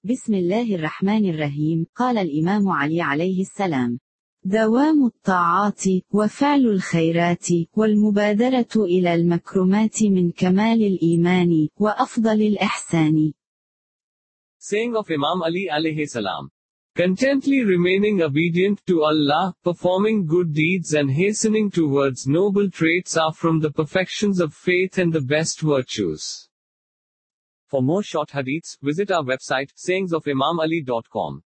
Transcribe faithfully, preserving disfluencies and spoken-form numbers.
بسم الله الرحمن الرحيم. قال الإمام علي عليه السلام: دوام الطاعات، وفعل الخيرات، والمبادرة إلى المكرمات من كمال الإيمان، وأفضل الإحسان. Saying of Imam Ali alayhi salam. Contently remaining obedient to Allah, performing good deeds and hastening towards noble traits are from the perfections of faith and the best virtues. For more short hadiths, visit our website sayings of imam ali dot com.